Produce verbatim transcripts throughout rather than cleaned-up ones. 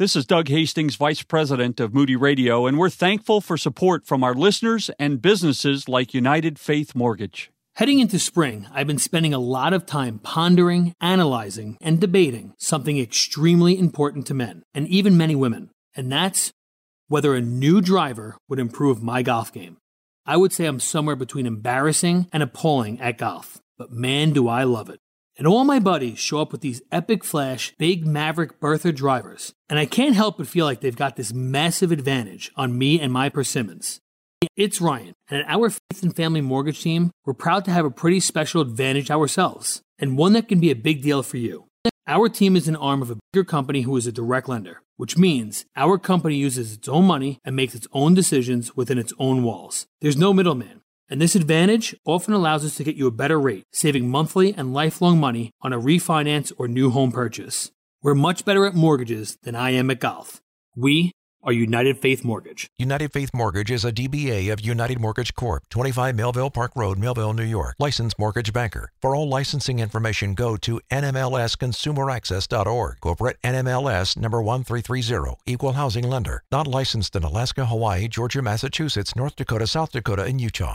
This is Doug Hastings, Vice President of Moody Radio, and we're thankful for support from our listeners and businesses like United Faith Mortgage. Heading into spring, I've been spending a lot of time pondering, analyzing, and debating something extremely important to men, and even many women, and that's whether a new driver would improve my golf game. I would say I'm somewhere between embarrassing and appalling at golf, but man, do I love it. And all my buddies show up with these epic flash, big Maverick Bertha drivers, and I can't help but feel like they've got this massive advantage on me and my persimmons. It's Ryan, and at our Faith and Family Mortgage team, we're proud to have a pretty special advantage ourselves, and one that can be a big deal for you. Our team is an arm of a bigger company who is a direct lender, which means our company uses its own money and makes its own decisions within its own walls. There's no middleman. And this advantage often allows us to get you a better rate, saving monthly and lifelong money on a refinance or new home purchase. We're much better at mortgages than I am at golf. We are United Faith Mortgage. United Faith Mortgage is a D B A of United Mortgage Corp, twenty-five Melville Park Road, Melville, New York. Licensed mortgage banker. For all licensing information, go to N M L S consumer access dot org. Corporate N M L S number one three three zero. Equal housing lender. Not licensed in Alaska, Hawaii, Georgia, Massachusetts, North Dakota, South Dakota, and Utah.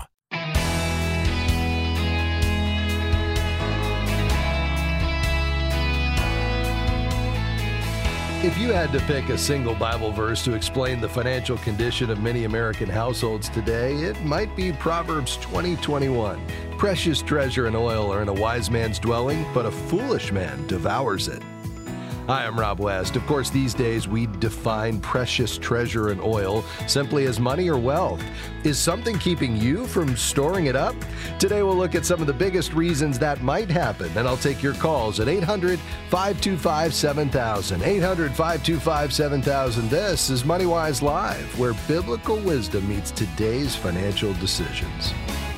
If you had to pick a single Bible verse to explain the financial condition of many American households today, it might be Proverbs twenty twenty-one. Precious treasure and oil are in a wise man's dwelling, but a foolish man devours it. Hi, I'm Rob West. Of course, these days we define precious treasure and oil simply as money or wealth. Is something keeping you from storing it up? Today we'll look at some of the biggest reasons that might happen, and I'll take your calls at eight hundred, five two five, seven thousand. eight hundred, five two five, seven thousand. This is MoneyWise Live, where biblical wisdom meets today's financial decisions.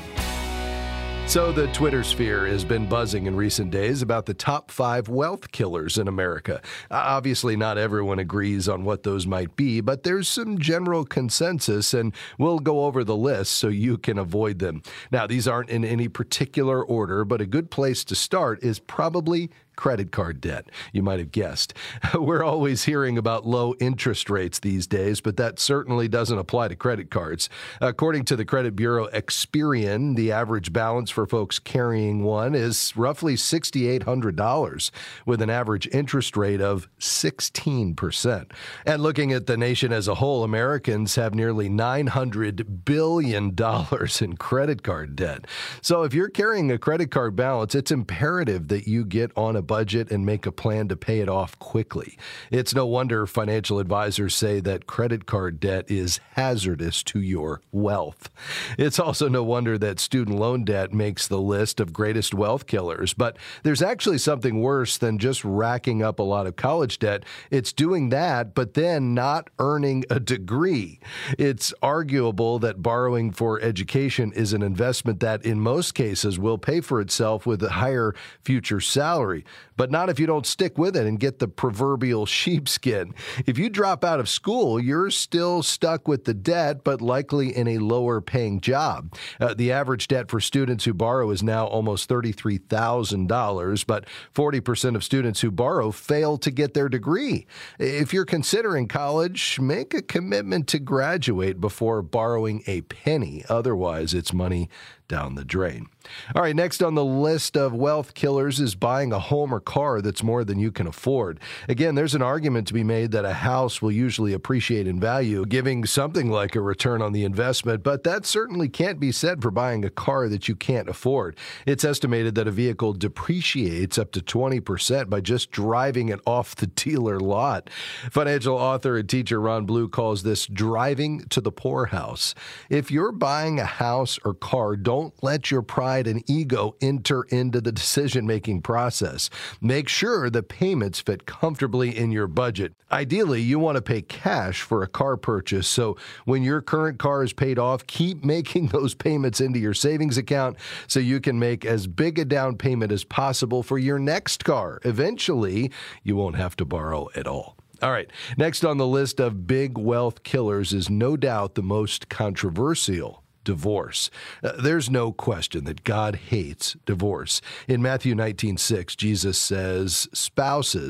So the Twitter sphere has been buzzing in recent days about the top five wealth killers in America. Uh, obviously, not everyone agrees on what those might be, but there's some general consensus, and we'll go over the list so you can avoid them. Now, these aren't in any particular order, but a good place to start is probably credit card debt. You might have guessed. We're always hearing about low interest rates these days, but that certainly doesn't apply to credit cards. According to the credit bureau Experian, the average balance for folks carrying one is roughly six thousand eight hundred dollars, with an average interest rate of sixteen percent. And looking at the nation as a whole, Americans have nearly nine hundred billion dollars in credit card debt. So if you're carrying a credit card balance, it's imperative that you get on a budget and make a plan to pay it off quickly. It's no wonder financial advisors say that credit card debt is hazardous to your wealth. It's also no wonder that student loan debt makes the list of greatest wealth killers. But there's actually something worse than just racking up a lot of college debt. It's doing that, but then not earning a degree. It's arguable that borrowing for education is an investment that in most cases will pay for itself with a higher future salary. But not if you don't stick with it and get the proverbial sheepskin. If you drop out of school, you're still stuck with the debt, but likely in a lower paying job. Uh, the average debt for students who borrow is now almost thirty-three thousand dollars, but forty percent of students who borrow fail to get their degree. If you're considering college, make a commitment to graduate before borrowing a penny. Otherwise, it's money down the drain. All right, next on the list of wealth killers is buying a home or car that's more than you can afford. Again, there's an argument to be made that a house will usually appreciate in value, giving something like a return on the investment, but that certainly can't be said for buying a car that you can't afford. It's estimated that a vehicle depreciates up to twenty percent by just driving it off the dealer lot. Financial author and teacher Ron Blue calls this driving to the poorhouse. If you're buying a house or car, don't let your pride and ego enter into the decision-making process. Make sure the payments fit comfortably in your budget. Ideally, you want to pay cash for a car purchase, so when your current car is paid off, keep making those payments into your savings account so you can make as big a down payment as possible for your next car. Eventually, you won't have to borrow at all. All right, next on the list of big wealth killers is no doubt the most controversial: divorce. Uh, there's no question that God hates divorce. In Matthew nineteen six, Jesus says, "Spouses,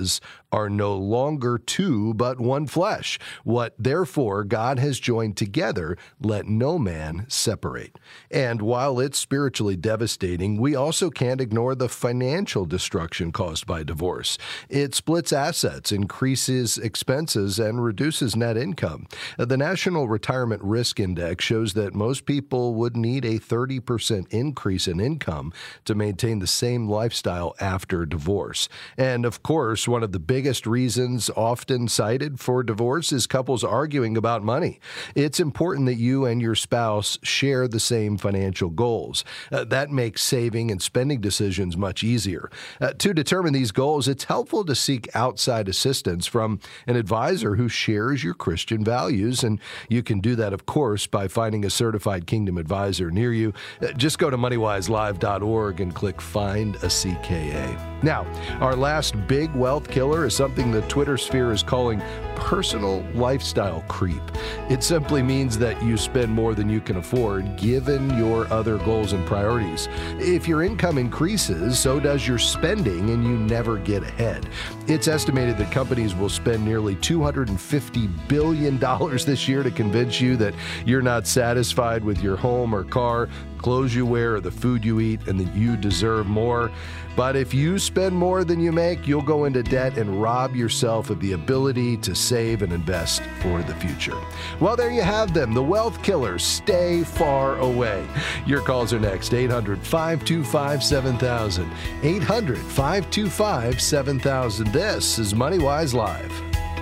are no longer two, but one flesh. What therefore God has joined together, let no man separate. And while it's spiritually devastating, we also can't ignore the financial destruction caused by divorce. It splits assets, increases expenses, and reduces net income. The National Retirement Risk Index shows that most people would need a thirty percent increase in income to maintain the same lifestyle after divorce. And of course, one of the biggest reasons often cited for divorce is couples arguing about money. It's important that you and your spouse share the same financial goals. Uh, that makes saving and spending decisions much easier. Uh, to determine these goals, it's helpful to seek outside assistance from an advisor who shares your Christian values, and you can do that, of course, by finding a certified Kingdom advisor near you. Uh, just go to money wise live dot org and click Find a C K A. Now, our last big wealth killer is something the Twitter sphere is calling personal lifestyle creep. It simply means that you spend more than you can afford given your other goals and priorities. If your income increases, so does your spending, and you never get ahead. It's estimated that companies will spend nearly two hundred fifty billion dollars this year to convince you that you're not satisfied with your home or car, clothes you wear, or the food you eat, and that you deserve more. But if you spend more than you make, you'll go into debt and rob yourself of the ability to save and invest for the future. Well, there you have them, the wealth killers. Stay far away. Your calls are next. eight hundred, five two five, seven thousand. eight hundred, five two five, seven thousand. This is MoneyWise Live.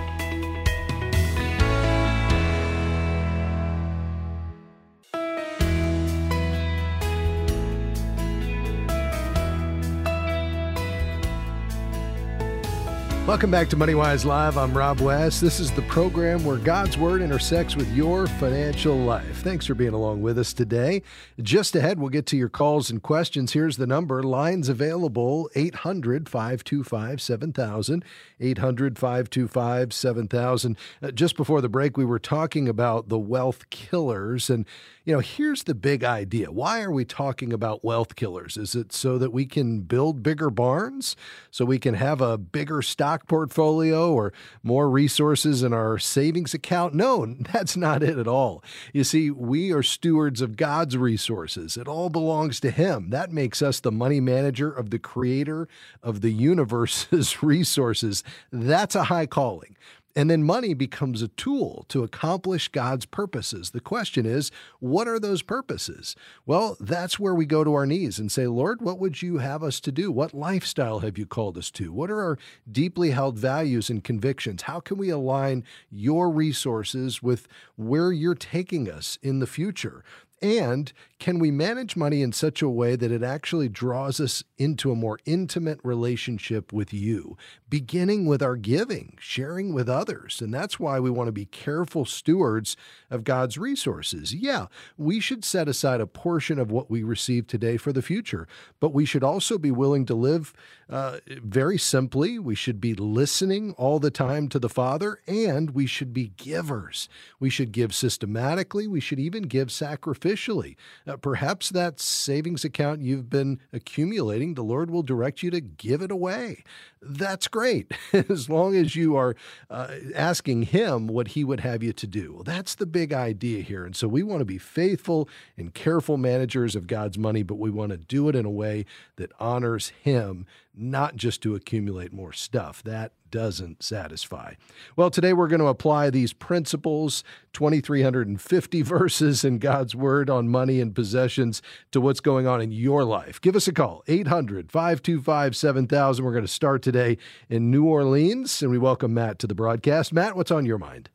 Welcome back to MoneyWise Live. I'm Rob West. This is the program where God's Word intersects with your financial life. Thanks for being along with us today. Just ahead, we'll get to your calls and questions. Here's the number. Lines available, eight hundred, five two five, seven thousand, eight hundred, five two five, seven thousand. Uh, just before the break, we were talking about the wealth killers. And, you know, here's the big idea. Why are we talking about wealth killers? Is it so that we can build bigger barns? So we can have a bigger stock portfolio or more resources in our savings account? No, that's not it at all. You see, we are stewards of God's resources. It all belongs to Him. That makes us the money manager of the creator of the universe's resources. That's a high calling. And then money becomes a tool to accomplish God's purposes. The question is, what are those purposes? Well, that's where we go to our knees and say, Lord, what would you have us to do? What lifestyle have you called us to? What are our deeply held values and convictions? How can we align your resources with where you're taking us in the future? And can we manage money in such a way that it actually draws us into a more intimate relationship with you, beginning with our giving, sharing with others? And that's why we want to be careful stewards of God's resources. Yeah, we should set aside a portion of what we receive today for the future, but we should also be willing to live uh, very simply. We should be listening all the time to the Father, and we should be givers. We should give systematically. We should even give sacrificially. Uh, perhaps that savings account you've been accumulating, the Lord will direct you to give it away. That's great, as long as you are uh, asking Him what He would have you to do. Well, that's the big idea here. And so we want to be faithful and careful managers of God's money, but we want to do it in a way that honors Him, not just to accumulate more stuff. That doesn't satisfy. Well, today we're going to apply these principles, two thousand three hundred fifty verses in God's Word on money and possessions, to what's going on in your life. Give us a call, eight hundred, five two five, seven thousand. We're going to start today in New Orleans, and we welcome Matt to the broadcast. Matt, what's on your mind?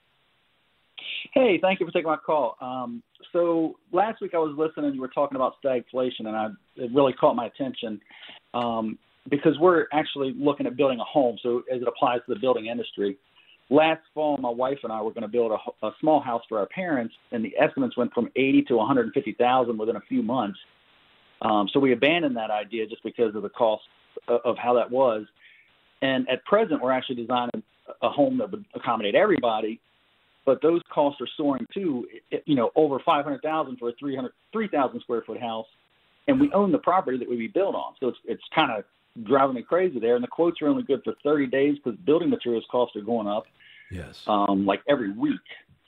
Hey, thank you for taking my call. Um, so last week I was listening, you were talking about stagflation, and I, it really caught my attention. Um, because we're actually looking at building a home, so as it applies to the building industry. Last fall, my wife and I were going to build a, a small house for our parents, and the estimates went from eighty to one hundred fifty thousand within a few months. Um, so we abandoned that idea just because of the cost of, of how that was. And at present, we're actually designing a home that would accommodate everybody, but those costs are soaring too. You know, over five hundred thousand for a three hundred, three thousand square foot house, and we own the property that we be built on. So it's it's kind of driving me crazy there. And the quotes are only good for thirty days because building materials costs are going up. Yes. Um, like every week.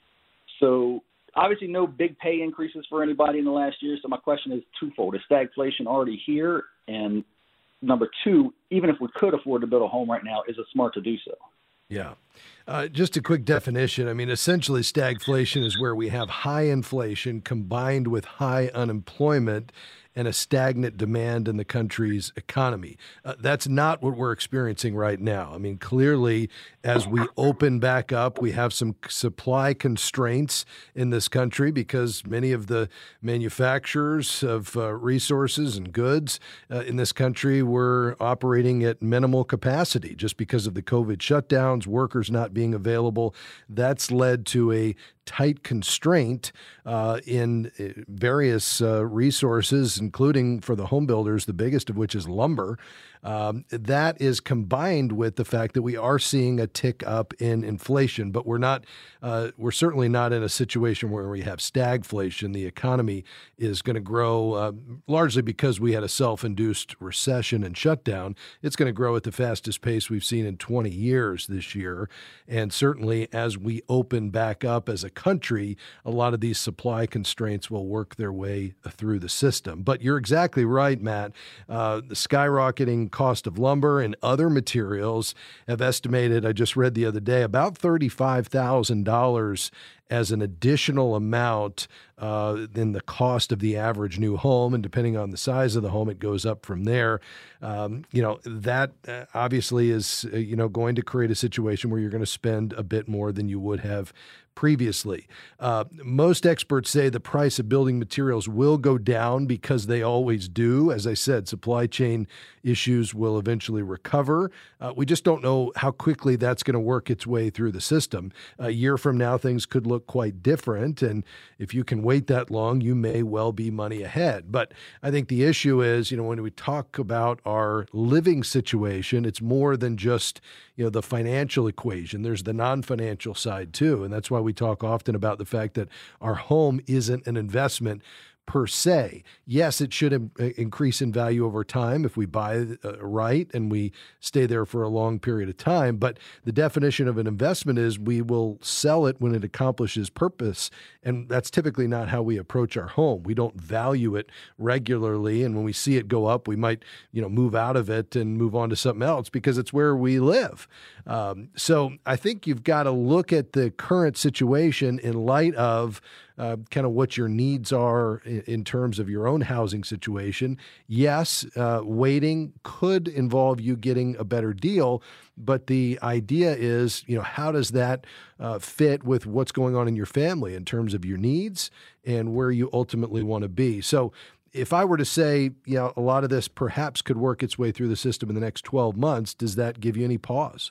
So obviously no big pay increases for anybody in the last year. So my question is twofold. Is stagflation already here? And number two, even if we could afford to build a home right now, is it smart to do so? Yeah. Uh, just a quick definition. I mean, essentially stagflation is where we have high inflation combined with high unemployment and a stagnant demand in the country's economy. Uh, that's not what we're experiencing right now. I mean, clearly, as we open back up, we have some supply constraints in this country because many of the manufacturers of uh, resources and goods uh, in this country were operating at minimal capacity just because of the COVID shutdowns, workers not being available. That's led to a tight constraint uh, in various uh, resources, including for the home builders, the biggest of which is lumber. Um, that is combined with the fact that we are seeing a tick up in inflation, but we're not, uh, we're certainly not in a situation where we have stagflation. The economy is going to grow uh, largely because we had a self-induced recession and shutdown. It's going to grow at the fastest pace we've seen in twenty years this year. And certainly as we open back up as a country, a lot of these supply constraints will work their way through the system. But you're exactly right, Matt. Uh, the skyrocketing cost of lumber and other materials have estimated, I just read the other day, about thirty-five thousand dollars as an additional amount uh, than the cost of the average new home. And depending on the size of the home, it goes up from there. Um, you know, that uh, obviously is, uh, you know, going to create a situation where you're going to spend a bit more than you would have previously. Uh, most experts say the price of building materials will go down because they always do. As I said, supply chain issues will eventually recover. Uh, we just don't know how quickly that's going to work its way through the system. A year from now, things could look quite different. And if you can wait that long, you may well be money ahead. But I think the issue is, you know, when we talk about our living situation, it's more than just, you know, the financial equation. There's the non-financial side too. And that's why we talk often about the fact that our home isn't an investment per se. Yes, it should im- increase in value over time if we buy uh, right and we stay there for a long period of time. But the definition of an investment is we will sell it when it accomplishes purpose. And that's typically not how we approach our home. We don't value it regularly. And when we see it go up, we might, you know, move out of it and move on to something else because it's where we live. Um, so I think you've got to look at the current situation in light of Uh, kind of what your needs are in, in terms of your own housing situation. Yes, uh, waiting could involve you getting a better deal, but the idea is, you know, how does that uh, fit with what's going on in your family in terms of your needs and where you ultimately want to be? So if I were to say, you know, a lot of this perhaps could work its way through the system in the next twelve months, does that give you any pause?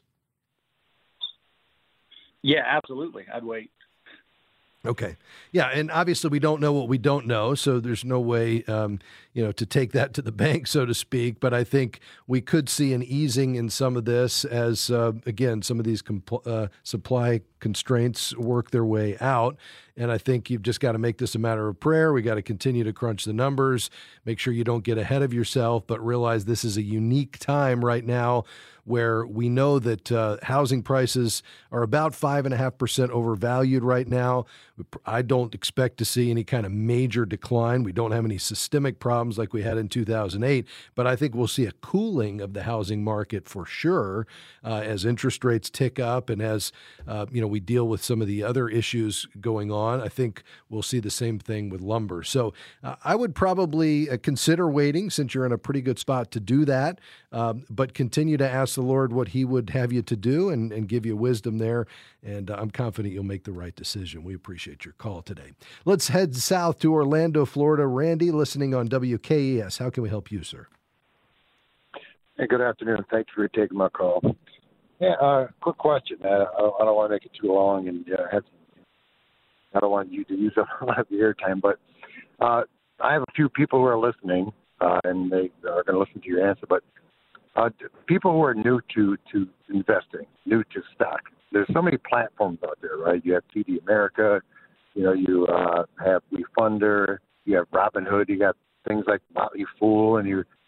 Yeah, absolutely. I'd wait. Okay. Yeah. And obviously we don't know what we don't know. So there's no way, um, you know, to take that to the bank, so to speak. But I think we could see an easing in some of this as, uh, again, some of these compl- uh, supply constraints work their way out. And I think you've just got to make this a matter of prayer. We got to continue to crunch the numbers, make sure you don't get ahead of yourself, but realize this is a unique time right now where we know that uh, housing prices are about five and a half percent overvalued right now. I don't expect to see any kind of major decline. We don't have any systemic problems like we had in two thousand eight, but I think we'll see a cooling of the housing market for sure uh, as interest rates tick up and as uh, you know we deal with some of the other issues going on. I think we'll see the same thing with lumber. So uh, I would probably uh, consider waiting since you're in a pretty good spot to do that, um, but continue to ask the Lord what he would have you to do and, and give you wisdom there. And uh, I'm confident you'll make the right decision. We appreciate your call today. Let's head south to Orlando, Florida. Randy, listening on W K E S. How can we help you, sir? Hey, good afternoon. Thank you for taking my call. Yeah, uh, quick question. Uh, I don't want to make it too long, and uh, have, I don't want you to use up a lot of your airtime, but uh, I have a few people who are listening, uh, and they are going to listen to your answer, but Uh, people who are new to, to investing, new to stock, there's so many platforms out there, right? You have T D America, you know, you uh, have WeFunder, you have Robinhood, you got things like Motley Fool, and you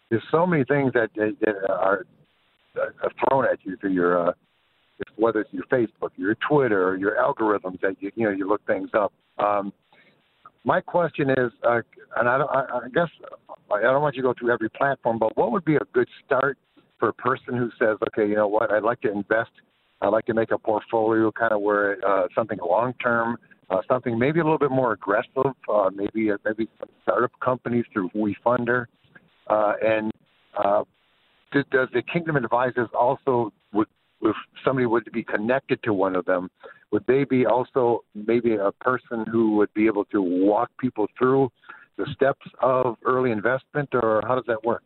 there's so many things that, that, that are, are thrown at you through your, uh, whether it's your Facebook, your Twitter, or your algorithms that you you know you look things up. Um, my question is, uh, and I, don't, I, I guess I don't want you to go through every platform, but what would be a good start for a person who says, okay, you know what, I'd like to invest, I'd like to make a portfolio kind of where uh, something long term, uh, something maybe a little bit more aggressive, uh, maybe uh, maybe some startup companies through WeFunder, uh, and uh, does, does the Kingdom Advisors also would if somebody would be connected to one of them, would they be also maybe a person who would be able to walk people through the steps of early investment, or how does that work?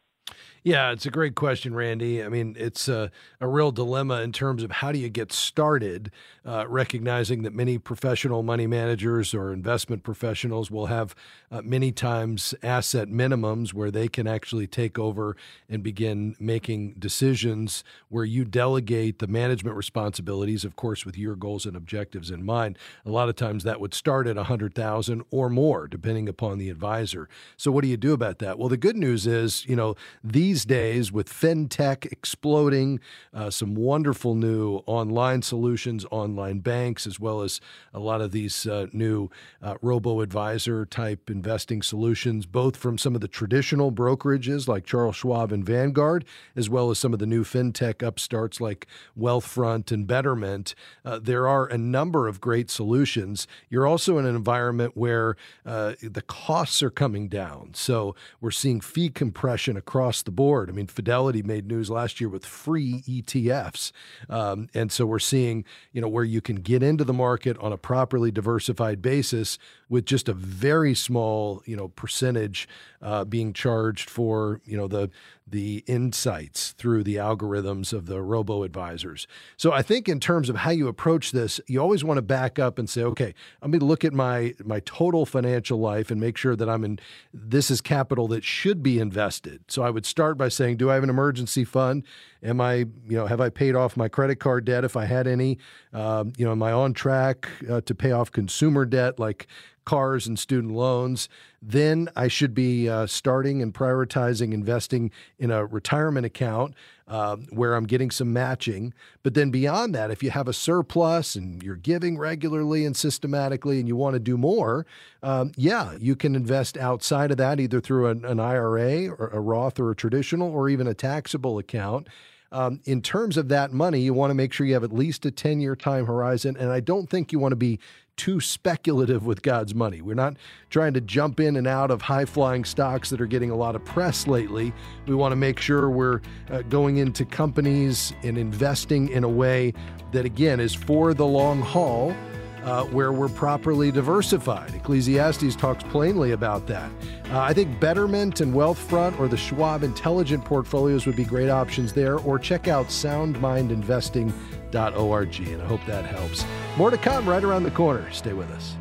Yeah, it's a great question, Randy. I mean, it's a, a real dilemma in terms of how do you get started, uh, recognizing that many professional money managers or investment professionals will have uh, many times asset minimums where they can actually take over and begin making decisions where you delegate the management responsibilities, of course, with your goals and objectives in mind. A lot of times that would start at one hundred thousand dollars or more, depending upon the advisor. So what do you do about that? Well, the good news is, you know, these These days, with fintech exploding, uh, some wonderful new online solutions, online banks, as well as a lot of these uh, new uh, robo-advisor type investing solutions, both from some of the traditional brokerages like Charles Schwab and Vanguard, as well as some of the new fintech upstarts like Wealthfront and Betterment. Uh, there are a number of great solutions. You're also in an environment where uh, the costs are coming down. So we're seeing fee compression across the board. I mean, Fidelity made news last year with free E T Fs. Um, and so we're seeing, you know, where you can get into the market on a properly diversified basis with just a very small, you know, percentage uh, being charged for, you know, the the insights through the algorithms of the robo-advisors. So I think in terms of how you approach this, you always want to back up and say, okay, I'm going to look at my my total financial life and make sure that I'm in, this is capital that should be invested. So I would start by saying, do I have an emergency fund? Am I, you know, have I paid off my credit card debt if I had any? Um, you know, am I on track uh, to pay off consumer debt like cars and student loans? Then I should be uh, starting and prioritizing investing in a retirement account uh, where I'm getting some matching. But then beyond that, if you have a surplus and you're giving regularly and systematically and you want to do more, um, yeah, you can invest outside of that, either through an, an I R A or a Roth or a traditional or even a taxable account. Um, in terms of that money, you want to make sure you have at least a ten-year time horizon, and I don't think you want to be too speculative with God's money. We're not trying to jump in and out of high-flying stocks that are getting a lot of press lately. We want to make sure we're uh, going into companies and investing in a way that, again, is for the long haul, Uh, where we're properly diversified. Ecclesiastes talks plainly about that. Uh, I think Betterment and Wealthfront or the Schwab Intelligent Portfolios would be great options there, or check out sound mind investing dot org, and I hope that helps. More to come right around the corner. Stay with us.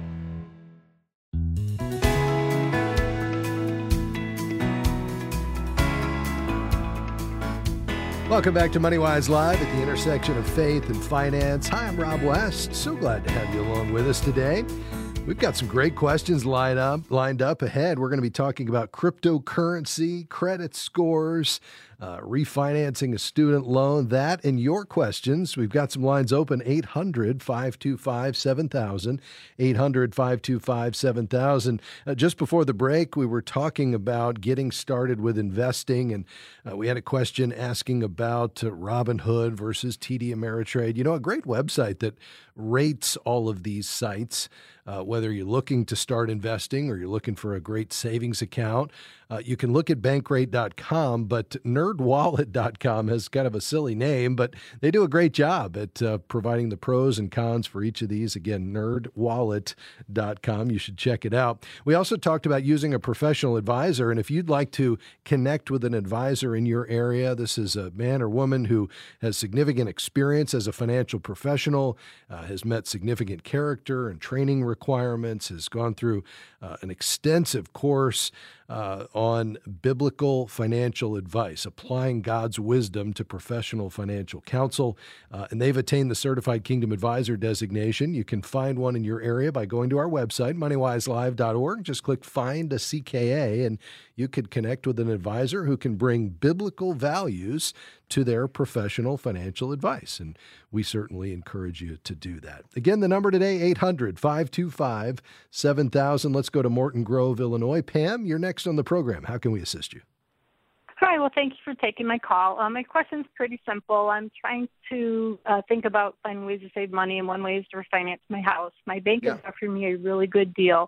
Welcome back to MoneyWise Live at the intersection of faith and finance. Hi, I'm Rob West. So glad to have you along with us today. We've got some great questions lined up, lined up ahead. We're going to be talking about cryptocurrency, credit scores, uh, refinancing a student loan, that and your questions. We've got some lines open, eight hundred, five two five, seven thousand, eight hundred, five two five, seven thousand. Uh, just before the break, we were talking about getting started with investing, and uh, we had a question asking about uh, Robinhood versus T D Ameritrade. You know, a great website that rates all of these sites, uh, whether you're looking to start investing or you're looking for a great savings account. Uh, you can look at bankrate dot com, but nerd wallet dot com has kind of a silly name, but they do a great job at uh, providing the pros and cons for each of these. Again, nerd wallet dot com. You should check it out. We also talked about using a professional advisor, and if you'd like to connect with an advisor in your area, this is a man or woman who has significant experience as a financial professional, uh, has met significant character and training requirements, has gone through uh, an extensive course uh, on biblical financial advice, applying God's wisdom to professional financial counsel. Uh, and they've attained the Certified Kingdom Advisor designation. You can find one in your area by going to our website, money wise live dot org. Just click Find a C K A, and you could connect with an advisor who can bring biblical values to their professional financial advice. And we certainly encourage you to do that. Again, the number today, eight hundred, five two five, seven thousand. Let's go to Morton Grove, Illinois. Pam, you're next on the program. How can we assist you? Hi, well, thank you for taking my call. Um, my question's pretty simple. I'm trying to uh, think about finding ways to save money, and one way is to refinance my house. My bank Yeah. is offering me a really good deal,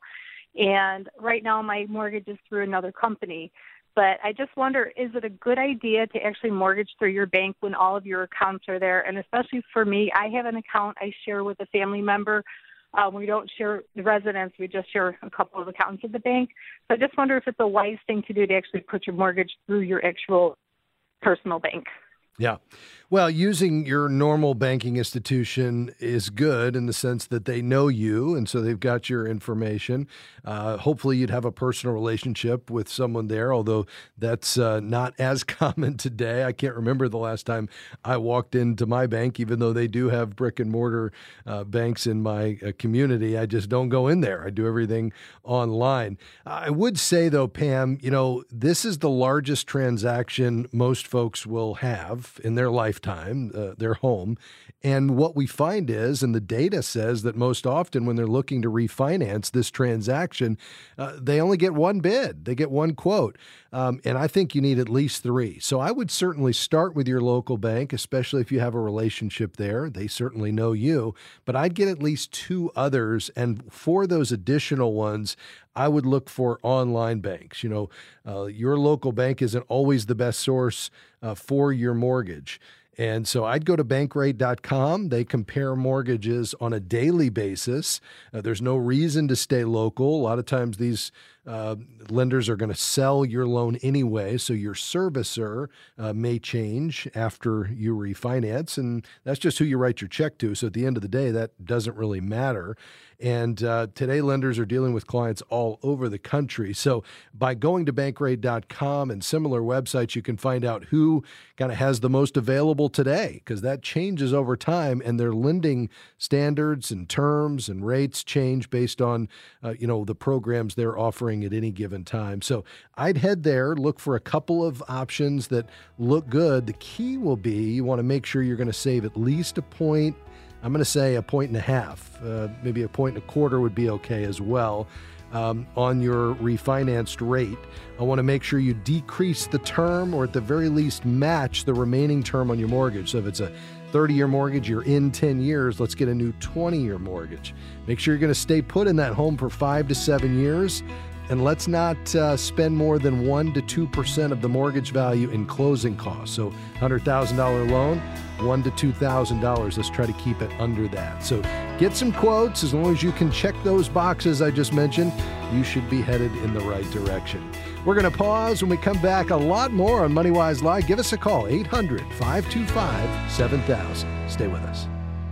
and right now my mortgage is through another company. But I just wonder, is it a good idea to actually mortgage through your bank when all of your accounts are there? And especially for me, I have an account I share with a family member. Uh, we don't share the residence. We just share a couple of accounts at the bank. So I just wonder if it's a wise thing to do to actually put your mortgage through your actual personal bank. Yeah. Well, using your normal banking institution is good in the sense that they know you, and so they've got your information. Uh, hopefully you'd have a personal relationship with someone there, although that's uh, not as common today. I can't remember the last time I walked into my bank, even though they do have brick and mortar uh, banks in my uh, community. I just don't go in there. I do everything online. I would say, though, Pam, you know, this is the largest transaction most folks will have in their lifetime, uh, their home. And what we find is, and the data says that most often when they're looking to refinance this transaction, uh, they only get one bid. They get one quote. Um, and I think you need at least three. So I would certainly start with your local bank, especially if you have a relationship there. They certainly know you. But I'd get at least two others. And for those additional ones, I would look for online banks. You know, uh, your local bank isn't always the best source uh, for your mortgage. And so I'd go to bankrate dot com. They compare mortgages on a daily basis. Uh, there's no reason to stay local. A lot of times these uh, lenders are going to sell your loan anyway, so your servicer uh, may change after you refinance, and that's just who you write your check to. So at the end of the day, that doesn't really matter. And uh, today, lenders are dealing with clients all over the country. So by going to bankrate dot com and similar websites, you can find out who kind of has the most available today, because that changes over time, and their lending standards and terms and rates change based on, uh, you know, the programs they're offering at any given time. So I'd head there, look for a couple of options that look good. The key will be you want to make sure you're going to save at least a point. I'm going to say a point and a half, uh, maybe a point and a quarter would be okay as well um, on your refinanced rate. I want to make sure you decrease the term, or at the very least match the remaining term on your mortgage. So if it's a thirty-year mortgage, you're in ten years, let's get a new twenty-year mortgage. Make sure you're going to stay put in that home for five to seven years. And let's not uh, spend more than one to two percent of the mortgage value in closing costs. So one hundred thousand dollars loan, one thousand to two thousand dollars. Let's try to keep it under that. So get some quotes. As long as you can check those boxes I just mentioned, you should be headed in the right direction. We're going to pause. When we come back, a lot more on MoneyWise Live. Give us a call, eight hundred, five two five, seven thousand. Stay with us.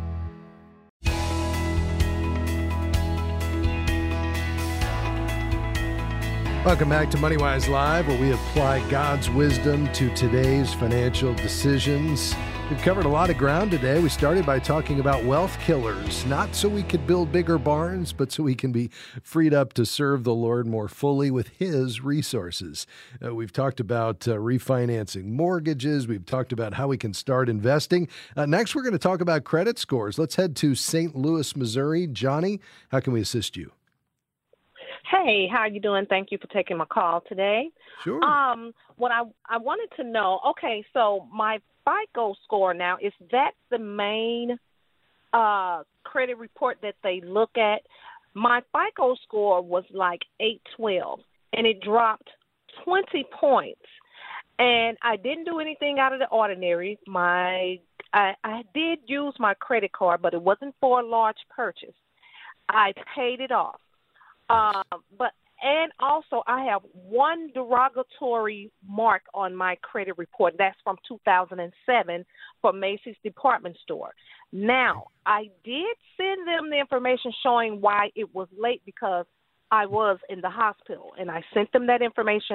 Welcome back to MoneyWise Live, where we apply God's wisdom to today's financial decisions. We've covered a lot of ground today. We started by talking about wealth killers, not so we could build bigger barns, but so we can be freed up to serve the Lord more fully with His resources. Uh, we've talked about uh, refinancing mortgages. We've talked about how we can start investing. Uh, next, we're going to talk about credit scores. Let's head to Saint Louis, Missouri. Johnny, how can we assist you? Hey, how are you doing? Thank you for taking my call today. Sure. Um, what I I wanted to know, okay, so my FICO score now, is that the main uh, credit report that they look at? My FICO score was like eight twelve, and it dropped twenty points. And I didn't do anything out of the ordinary. My I, I did use my credit card, but it wasn't for a large purchase. I paid it off. Uh, but and also I have one derogatory mark on my credit report. That's from two thousand seven for Macy's department store. Now, I did send them the information showing why it was late, because I was in the hospital, and I sent them that information,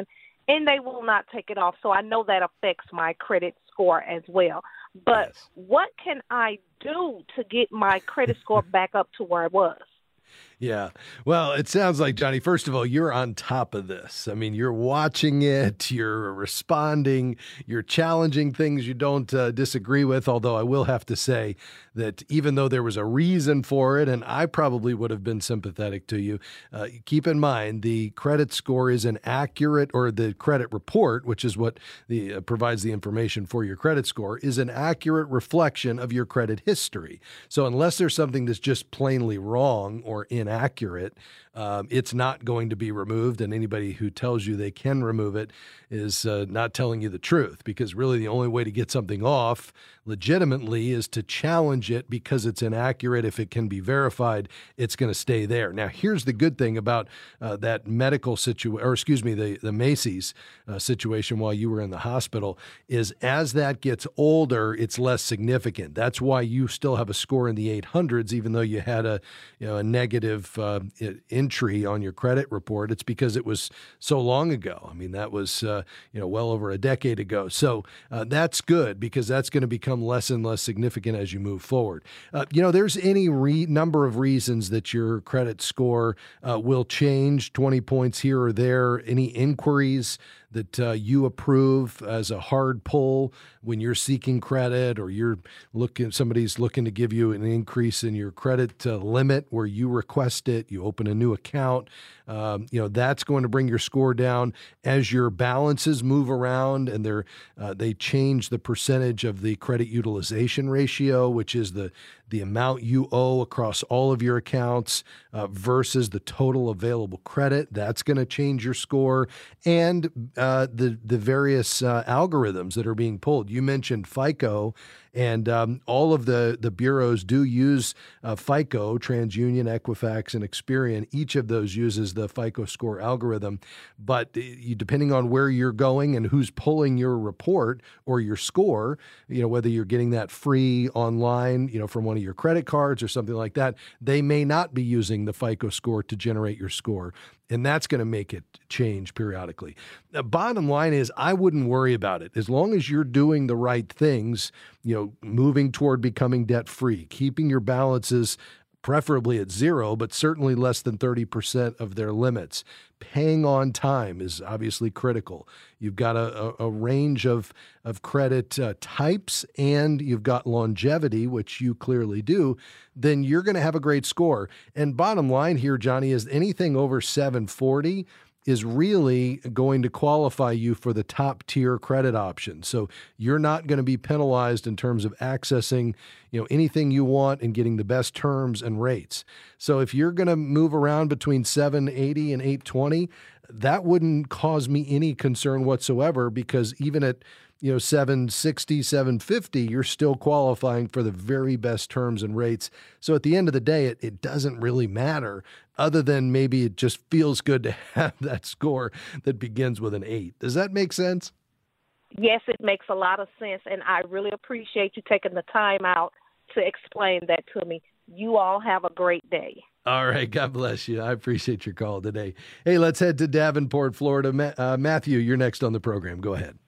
and they will not take it off. So I know that affects my credit score as well. But Yes. what can I do to get my credit score back up to where it was? Yeah. Well, it sounds like, Johnny, first of all, you're on top of this. I mean, you're watching it, you're responding, you're challenging things you don't uh, disagree with. Although I will have to say that even though there was a reason for it, and I probably would have been sympathetic to you, uh, keep in mind the credit score is an accurate, or the credit report, which is what the uh, provides the information for your credit score, is an accurate reflection of your credit history. So unless there's something that's just plainly wrong or inaccurate, um, it's not going to be removed. And anybody who tells you they can remove it is uh, not telling you the truth, because really the only way to get something off legitimately is to challenge it because it's inaccurate. If it can be verified, it's going to stay there. Now, here's the good thing about uh, that medical situation, or excuse me, the, the Macy's uh, situation while you were in the hospital, is as that gets older, it's less significant. That's why you still have a score in the eight hundreds, even though you had a, you know, a negative uh, entry on your credit report. It's because it was so long ago. I mean, that was, uh, you know, well over a decade ago. So uh, that's good, because that's going to become less and less significant as you move forward. Uh, you know, there's any re- number of reasons that your credit score uh, will change twenty points here or there. Any inquiries that uh, you approve as a hard pull when you're seeking credit, or you're looking, somebody's looking to give you an increase in your credit uh, limit where you request it, you open a new account, um, you know, that's going to bring your score down. As your balances move around and they're, uh, they change the percentage of the credit utilization ratio, which is the, the amount you owe across all of your accounts uh, versus the total available credit. That's going to change your score. And uh, the, the various uh, algorithms that are being pulled. You mentioned FICO, and um, all of the, the bureaus do use uh, FICO, TransUnion, Equifax, and Experian. Each of those uses the FICO score algorithm. But you, depending on where you're going and who's pulling your report or your score, you know, whether you're getting that free online, you know, from one of your credit cards or something like that, they may not be using the FICO score to generate your score. And that's going to make it change periodically. The bottom line is, I wouldn't worry about it. As long as you're doing the right things, you know, moving toward becoming debt-free, keeping your balances preferably at zero, but certainly less than thirty percent of their limits. Paying on time is obviously critical. You've got a, a, a range of, of credit uh, types, and you've got longevity, which you clearly do, then you're going to have a great score. And bottom line here, Johnny, is anything over seven forty is really going to qualify you for the top tier credit option. So you're not going to be penalized in terms of accessing, you know, anything you want and getting the best terms and rates. So if you're going to move around between seven eighty and eight twenty, that wouldn't cause me any concern whatsoever, because even at, you know, seven sixty, seven fifty, you're still qualifying for the very best terms and rates. So at the end of the day, it, it doesn't really matter, other than maybe it just feels good to have that score that begins with an eight. Does that make sense? Yes, it makes a lot of sense, and I really appreciate you taking the time out to explain that to me. You all have a great day. All right. God bless you. I appreciate your call today. Hey, let's head to Davenport, Florida. Ma- uh, Matthew, you're next on the program. Go ahead.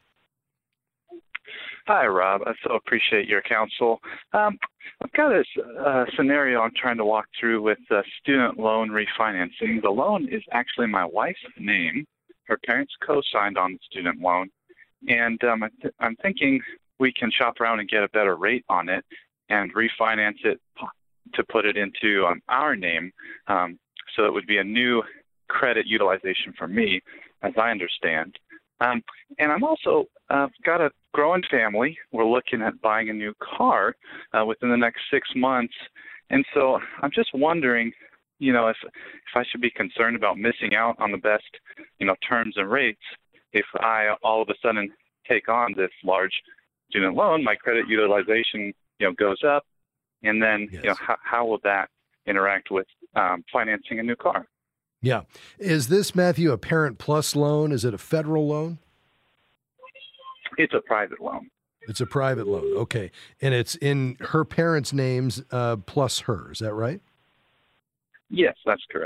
Hi, Rob. I so appreciate your counsel. Um, I've got a uh, scenario I'm trying to walk through with uh, student loan refinancing. The loan is actually my wife's name. Her parents co-signed on the student loan. And um, I th- I'm thinking we can shop around and get a better rate on it and refinance it to put it into um, our name. Um, so it would be a new credit utilization for me, as I understand. Um, and I'm also uh, got a growing family. We're looking at buying a new car uh, within the next six months. And so I'm just wondering, you know, if if I should be concerned about missing out on the best, you know, terms and rates if I all of a sudden take on this large student loan. My credit utilization, you know, goes up, and then yes. you know, how, how will that interact with um, financing a new car? Yeah. Is this, Matthew, a Parent Plus loan? Is it a federal loan? It's a private loan. It's a private loan. Okay. And it's in her parents' names uh, plus her. Is that right? Yes, that's correct.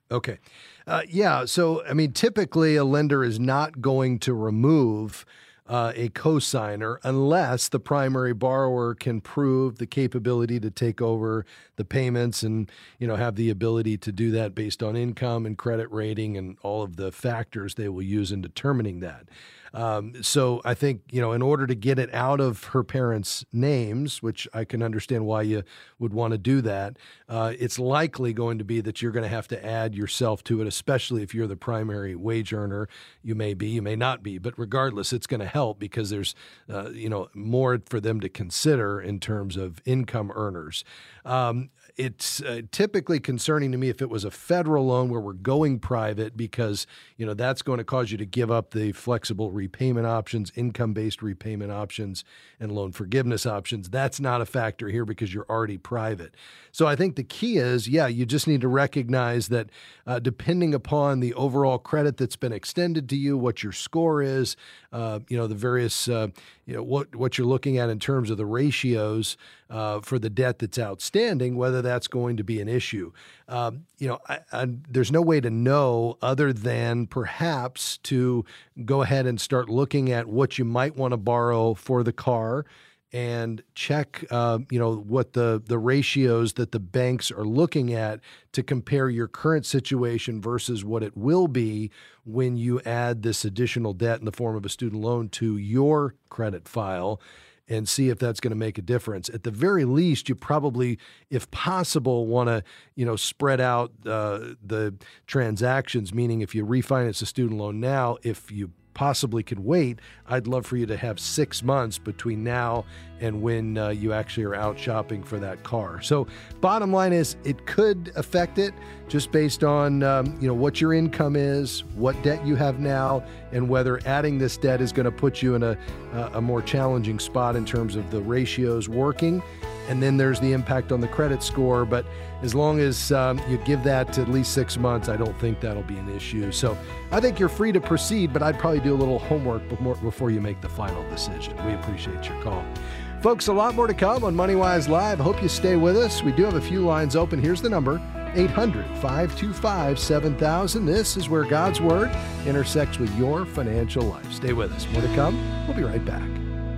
Okay. Uh, yeah. So, I mean, typically a lender is not going to remove uh, a cosigner unless the primary borrower can prove the capability to take over the payments and, you know, have the ability to do that based on income and credit rating and all of the factors they will use in determining that. Um, so I think, you know, in order to get it out of her parents' names, which I can understand why you would want to do that, uh, it's likely going to be that you're going to have to add yourself to it, especially if you're the primary wage earner. You may be, you may not be, but regardless, it's going to help because there's, uh, you know, more for them to consider in terms of income earners. Um, It's uh, typically concerning to me if it was a federal loan where we're going private because, you know, that's going to cause you to give up the flexible repayment options, income-based repayment options, and loan forgiveness options. That's not a factor here because you're already private. So I think the key is, yeah, you just need to recognize that uh, depending upon the overall credit that's been extended to you, what your score is, uh, you know, the various, uh, you know, what, what you're looking at in terms of the ratios uh, for the debt that's outstanding, whether that's going to be an issue. Um, you know, I, I, there's no way to know other than perhaps to go ahead and start looking at what you might want to borrow for the car and check, uh, you know, what the, the ratios that the banks are looking at to compare your current situation versus what it will be when you add this additional debt in the form of a student loan to your credit file, and see if that's going to make a difference. At the very least, you probably, if possible, want to, you know, spread out uh, the transactions, meaning if you refinance a student loan now, if you possibly could wait, I'd love for you to have six months between now and when uh, you actually are out shopping for that car. So bottom line is it could affect it just based on, um, you know, what your income is, what debt you have now, and whether adding this debt is going to put you in a, a more challenging spot in terms of the ratios working. And then there's the impact on the credit score. But as long as um, you give that at least six months, I don't think that'll be an issue. So I think you're free to proceed, but I'd probably do a little homework before you make the final decision. We appreciate your call. Folks, a lot more to come on MoneyWise Live. Hope you stay with us. We do have a few lines open. Here's the number, eight hundred, five two five, seven thousand. This is where God's Word intersects with your financial life. Stay with us. More to come. We'll be right back.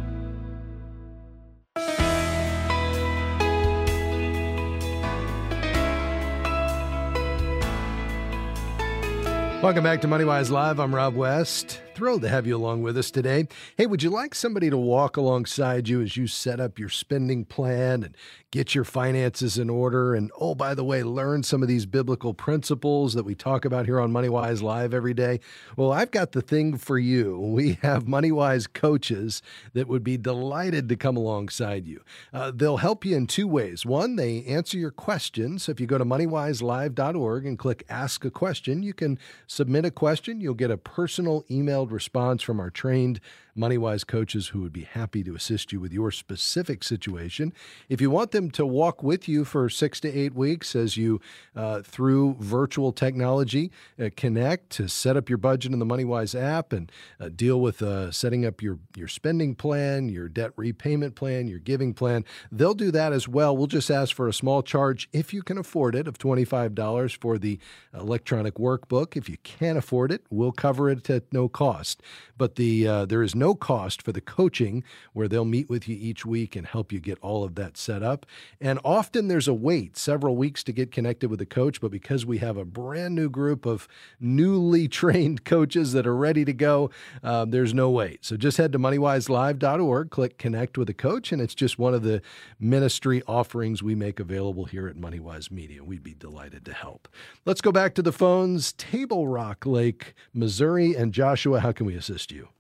Welcome back to MoneyWise Live. I'm Rob West. Thrilled to have you along with us today. Hey, would you like somebody to walk alongside you as you set up your spending plan and get your finances in order? And, oh, by the way, learn some of these biblical principles that we talk about here on MoneyWise Live every day? Well, I've got the thing for you. We have MoneyWise coaches that would be delighted to come alongside you. Uh, they'll help you in two ways. One, they answer your questions. So if you go to money wise live dot org and click Ask a Question, you can submit a question. You'll get a personal emailed response from our trained MoneyWise coaches who would be happy to assist you with your specific situation. If you want them to walk with you for six to eight weeks as you, uh, through virtual technology, uh, connect to set up your budget in the MoneyWise app and uh, deal with uh, setting up your, your spending plan, your debt repayment plan, your giving plan, they'll do that as well. We'll just ask for a small charge, if you can afford it, of twenty-five dollars for the electronic workbook. If you can't afford it, we'll cover it at no cost. But the uh, there is no cost for the coaching where they'll meet with you each week and help you get all of that set up. And often there's a wait, several weeks to get connected with a coach, but because we have a brand new group of newly trained coaches that are ready to go, uh, there's no wait. So just head to money wise live dot org, click Connect with a Coach, and it's just one of the ministry offerings we make available here at MoneyWise Media. We'd be delighted to help. Let's go back to the phones. Table Rock Lake, Missouri, and Joshua, how can we assist you?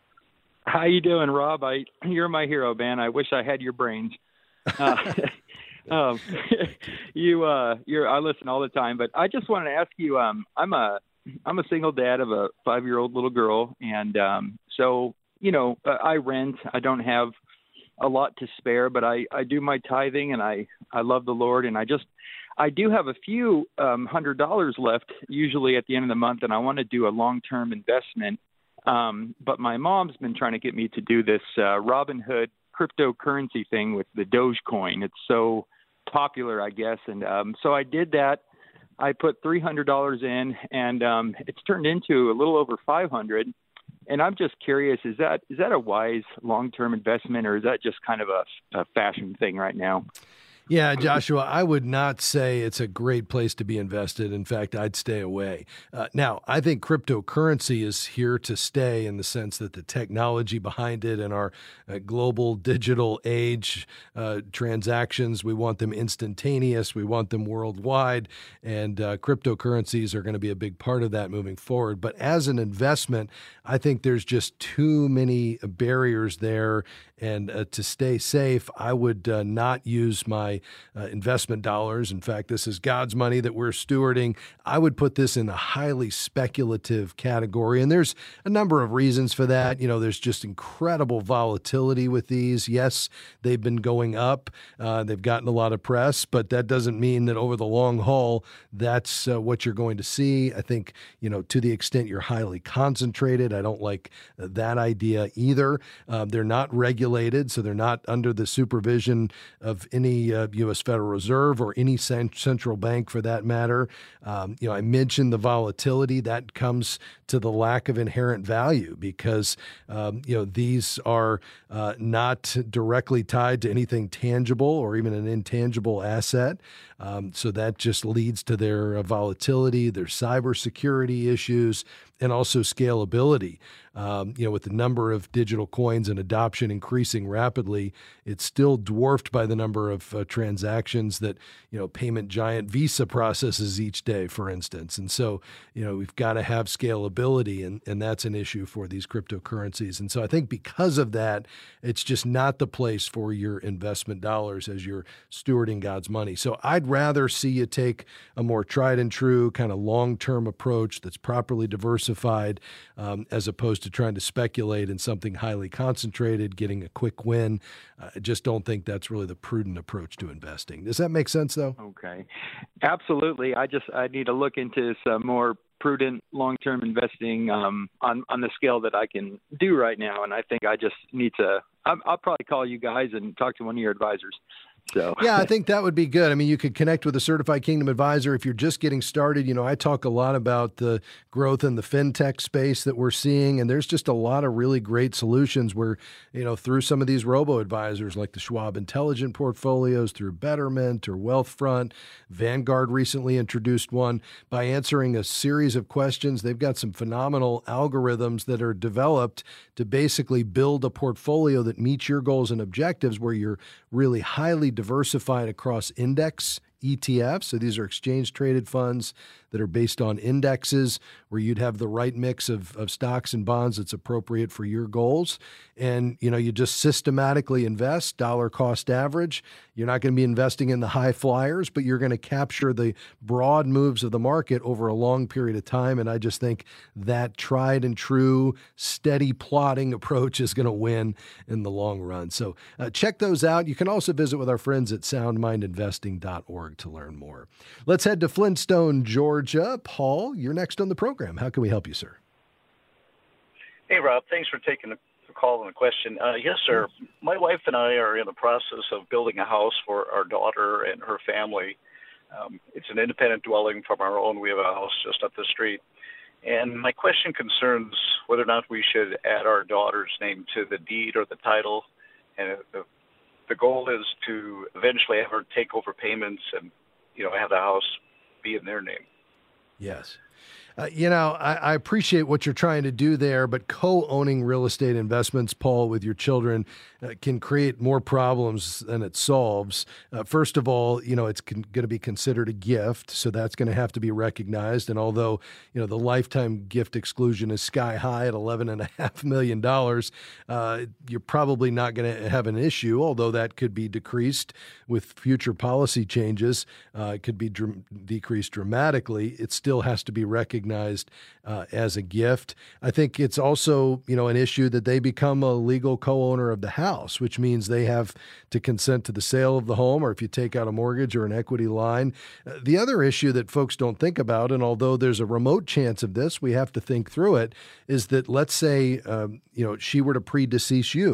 How you doing, Rob? I you're my hero, man. I wish I had your brains. Uh, um, you, uh, you're. I listen all the time, but I just wanted to ask you. Um, I'm a I'm a single dad of a five-year-old little girl, and um, so you know, I rent. I don't have a lot to spare, but I, I do my tithing, and I, I love the Lord, and I just I do have a few um, hundred dollars left, usually at the end of the month, and I want to do a long-term investment. Um, but my mom's been trying to get me to do this uh, Robinhood cryptocurrency thing with the Dogecoin. It's so popular, I guess. And um, so I did that I put three hundred dollars in, and um, it's turned into a little over five hundred dollars. And I'm just curious, is that is that a wise long-term investment, or is that just kind of a, a fashion thing right now? Yeah, Joshua, I would not say it's a great place to be invested. In fact, I'd stay away. Uh, now, I think cryptocurrency is here to stay in the sense that the technology behind it and our uh, global digital age uh, transactions, we want them instantaneous. We want them worldwide. And uh, cryptocurrencies are going to be a big part of that moving forward. But as an investment, I think there's just too many barriers there. And uh, to stay safe, I would uh, not use my uh, investment dollars. In fact, this is God's money that we're stewarding. I would put this in a highly speculative category. And there's a number of reasons for that. You know, there's just incredible volatility with these. Yes, they've been going up. Uh, they've gotten a lot of press, but that doesn't mean that over the long haul, that's uh, what you're going to see. I think, you know, to the extent you're highly concentrated, I don't like that idea either. Uh, they're not regulated. So they're not under the supervision of any uh, U S Federal Reserve or any cent- central bank for that matter. Um, you know, I mentioned the volatility that comes to the lack of inherent value because, um, you know, these are uh, not directly tied to anything tangible or even an intangible asset. Um, so that just leads to their uh, volatility, their cybersecurity issues, and also scalability. Um, you know, with the number of digital coins and adoption increasing rapidly, it's still dwarfed by the number of uh, transactions that, you know, payment giant Visa processes each day, for instance. And so, you know, we've got to have scalability, and, and that's an issue for these cryptocurrencies. And so I think because of that, it's just not the place for your investment dollars as you're stewarding God's money. So I'd rather see you take a more tried and true kind of long-term approach that's properly diversified um, as opposed to trying to speculate in something highly concentrated, getting a quick win. Uh, I just don't think that's really the prudent approach to investing. Does that make sense, though? Okay. Absolutely. I just I need to look into some more prudent long-term investing um, on, on the scale that I can do right now. And I think I just need to, I'll, I'll probably call you guys and talk to one of your advisors. So yeah, I think that would be good. I mean, you could connect with a certified Kingdom advisor if you're just getting started. You know, I talk a lot about the growth in the fintech space that we're seeing, and there's just a lot of really great solutions where, you know, through some of these robo-advisors like the Schwab Intelligent Portfolios, through Betterment or Wealthfront, Vanguard recently introduced one. By answering a series of questions, they've got some phenomenal algorithms that are developed to basically build a portfolio that meets your goals and objectives where you're really highly diversified across index E T Fs. So these are exchange traded funds that are based on indexes where you'd have the right mix of, of stocks and bonds that's appropriate for your goals. And, you know, you just systematically invest, dollar cost average. You're not going to be investing in the high flyers, but you're going to capture the broad moves of the market over a long period of time. And I just think that tried and true, steady plotting approach is going to win in the long run. So uh, check those out. You can also visit with our friends at sound mind investing dot org to learn more. Let's head to Flintstone, Georgia. Paul, you're next on the program. How can we help you, sir? Hey, Rob. Thanks for taking the call and the question. Uh, yes, sir. My wife and I are in the process of building a house for our daughter and her family. Um, it's an independent dwelling from our own. We have a house just up the street. And my question concerns whether or not we should add our daughter's name to the deed or the title. And the, the goal is to eventually have her take over payments and, you know, have the house be in their name. Yes. Uh, you know, I, I appreciate what you're trying to do there, but co-owning real estate investments, Paul, with your children uh, can create more problems than it solves. Uh, first of all, you know, it's con- going to be considered a gift, so that's going to have to be recognized. And although, you know, the lifetime gift exclusion is sky high at eleven and a half million dollars, uh, you're probably not going to have an issue, although that could be decreased with future policy changes. Uh, it could be dr- decreased dramatically. It still has to be recognized Uh, as a gift. I think it's also, you know, an issue that they become a legal co-owner of the house, which means they have to consent to the sale of the home, or if you take out a mortgage or an equity line. Uh, the other issue that folks don't think about, and although there's a remote chance of this, we have to think through it, is that let's say, um, you know, she were to predecease you.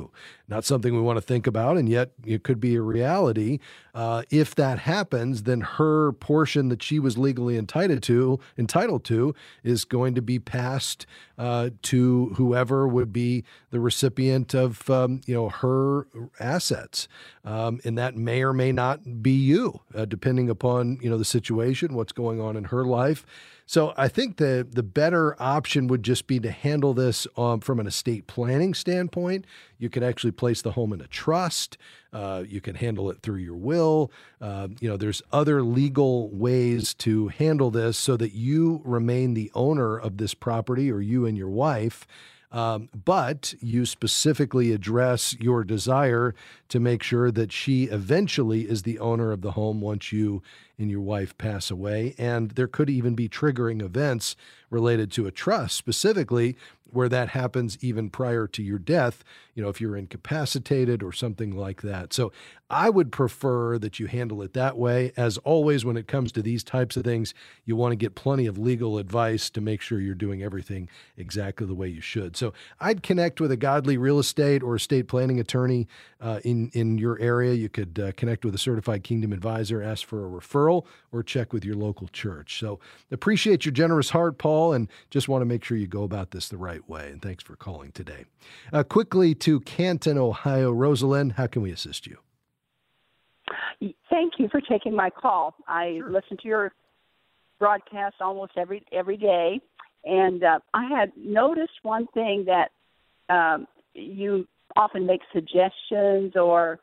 not something we want to think about, and yet it could be a reality. Uh, if that happens, then her portion that she was legally entitled to, entitled to is going to be passed uh, to whoever would be the recipient of, um, you know, her assets. Um, and that may or may not be you, uh, depending upon, you know, the situation, what's going on in her life. So I think the the better option would just be to handle this um, from an estate planning standpoint. You could actually place the home in a trust. Uh, you can handle it through your will. Uh, you know, there's other legal ways to handle this so that you remain the owner of this property, or you and your wife. Um, but you specifically address your desire to make sure that she eventually is the owner of the home once you and your wife pass away. And there could even be triggering events related to a trust, specifically where that happens even prior to your death, you know, if you're incapacitated or something like that. So I would prefer that you handle it that way. As always, when it comes to these types of things, you want to get plenty of legal advice to make sure you're doing everything exactly the way you should. So I'd connect with a godly real estate or estate planning attorney uh, in, in your area. You could uh, connect with a certified Kingdom advisor, ask for a referral, or check with your local church. So appreciate your generous heart, Paul, and just want to make sure you go about this the right way. And thanks for calling today. Uh, quickly to Canton, Ohio. Rosalind, how can we assist you? Thank you for taking my call. I sure. listen to your broadcast almost every every day, and uh, I had noticed one thing that um, you often make suggestions or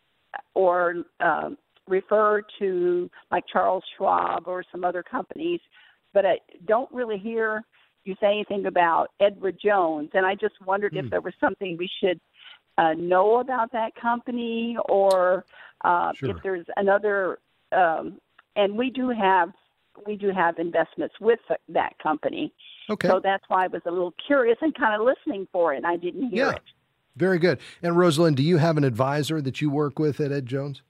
or um, refer to, like Charles Schwab or some other companies, but I don't really hear you say anything about Edward Jones, and I just wondered mm. if there was something we should uh, know about that company, or uh, sure. if there's another. Um, and we do have we do have investments with that company, okay. So that's why I was a little curious and kind of listening for it, and I didn't hear yeah. it. Very good. And Rosalind, do you have an advisor that you work with at Ed Jones?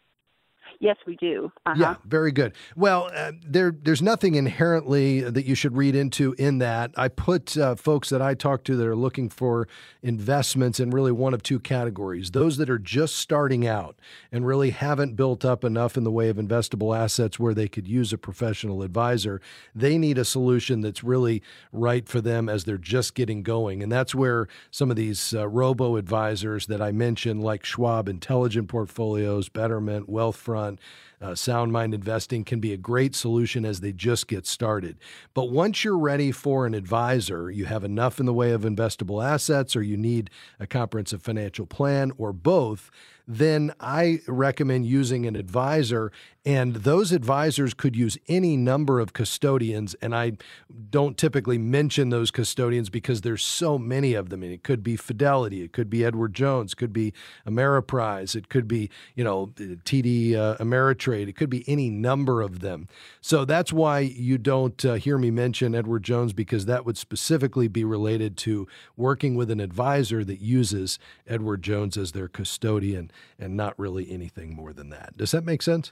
Yes, we do. Uh-huh. Yeah, very good. Well, uh, there there's nothing inherently that you should read into in that. I put uh, folks that I talk to that are looking for investments in really one of two categories. Those that are just starting out and really haven't built up enough in the way of investable assets where they could use a professional advisor. They need a solution that's really right for them as they're just getting going. And that's where some of these uh, robo-advisors that I mentioned, like Schwab Intelligent Portfolios, Betterment, Wealthfront, Uh, Sound Mind Investing, can be a great solution as they just get started. But once you're ready for an advisor, you have enough in the way of investable assets, or you need a comprehensive financial plan, or both, then I recommend using an advisor. And those advisors could use any number of custodians. And I don't typically mention those custodians because there's so many of them. And it could be Fidelity, it could be Edward Jones, it could be Ameriprise, it could be, you know, T D uh, Ameritrade, it could be any number of them. So that's why you don't uh, hear me mention Edward Jones, because that would specifically be related to working with an advisor that uses Edward Jones as their custodian, and not really anything more than that. Does that make sense?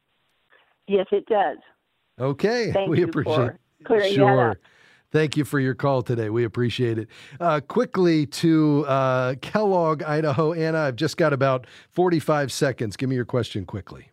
Yes, it does. Okay. Thank we you appreciate for clearing sure. that up. Thank you for your call today. We appreciate it. Uh, quickly to uh, Kellogg, Idaho. Anna, I've just got about forty-five seconds. Give me your question quickly.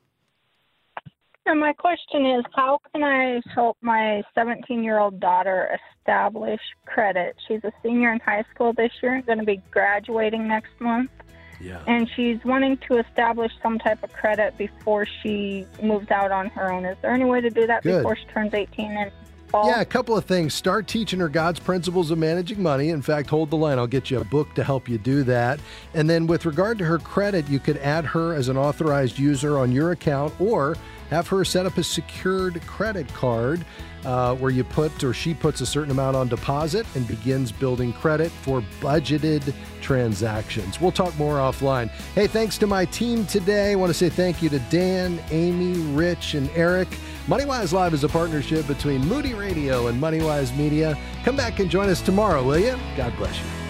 And my question is, how can I help my seventeen-year-old daughter establish credit? She's a senior in high school this year and going to be graduating next month. Yeah. And she's wanting to establish some type of credit before she moves out on her own. Is there any way to do that Good. before she turns eighteen and fall? Yeah, a couple of things. Start teaching her God's principles of managing money. In fact, hold the line. I'll get you a book to help you do that. And then with regard to her credit, you could add her as an authorized user on your account, or have her set up a secured credit card uh, where you put, or she puts a certain amount on deposit and begins building credit for budgeted transactions. We'll talk more offline. Hey, thanks to my team today. I want to say thank you to Dan, Amy, Rich, and Eric. MoneyWise Live is a partnership between Moody Radio and MoneyWise Media. Come back and join us tomorrow, will you? God bless you.